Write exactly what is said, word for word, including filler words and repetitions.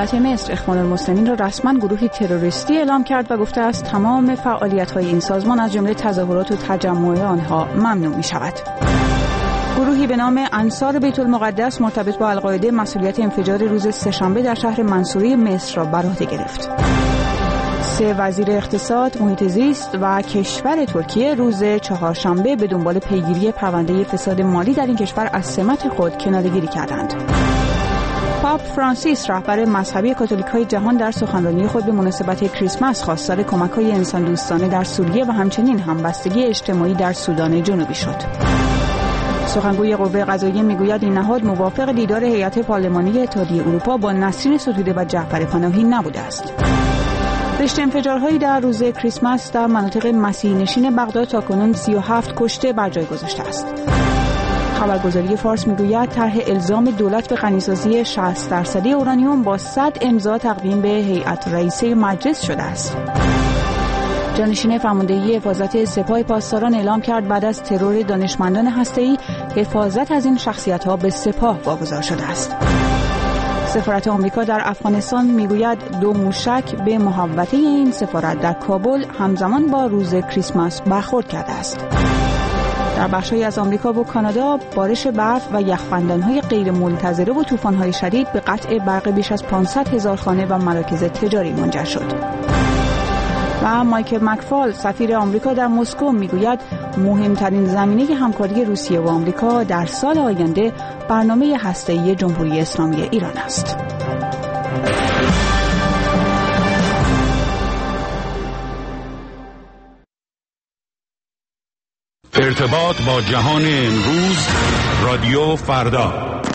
دولت مصر اخوان المسلمین را رسما گروهی تروریستی اعلام کرد و گفته است تمام فعالیت‌های این سازمان از جمله تظاهرات و تجمع آنها ممنوع می‌شود. گروهی به نام انصار بیت المقدس مرتبط با القاعده مسئولیت انفجار روز سه‌شنبه در شهر منصوره مصر را بر عهده گرفت. سه وزیر اقتصاد، محیط زیست و کشور ترکیه روز چهارشنبه به دنبال پیگیری پرونده فساد مالی در این کشور از سمت خود کناره‌گیری کردند. پاپ فرانسیس رهبر مذهبی کاتولیک‌های جهان در سخنرانی خود به مناسبت کریسمس خواستار کمک‌های انسان دوستانه در سوریه و همچنین همبستگی اجتماعی در سودان جنوبی شد. سخنگوی قوه قضاییه میگوید این نهاد موافق دیدار هیئت پارلمانی اتحادیه اروپا با نسرین ستوده و جعفر پناهی نبوده است. رشت انفجارهایی در روز کریسمس در مناطق مسیحی نشین بغداد تاکنون سی و هفت کشته بر جای گذاشته است. خبرگزاری فارس میگوید طرح الزام دولت به غنیسازی شصت درصدی اورانیوم با صد امضا تقدیم به هیئت رئیسه مجلس شده است. جانشین فرماندهی حفاظت سپاه پاسداران اعلام کرد بعد از ترور دانشمندان هسته‌ای حفاظت از این شخصیت‌ها به سپاه واگذار شده است. سفارت آمریکا در افغانستان میگوید دو موشک به محوطه این سفارت در کابل همزمان با روز کریسمس برخورد کرده است. در بخش‌هایی از آمریکا و کانادا بارش برف و یخبندان‌های غیر منتظره و طوفان‌های شدید به قطع برق بیش از پانصد هزار خانه و مراکز تجاری منجر شد. و مایکل مکفال سفیر آمریکا در مسکو میگوید مهمترین زمینه همکاری روسیه و آمریکا در سال آینده برنامه هسته‌ای جمهوری اسلامی ایران است. ارتباط با جهان امروز رادیو فردا.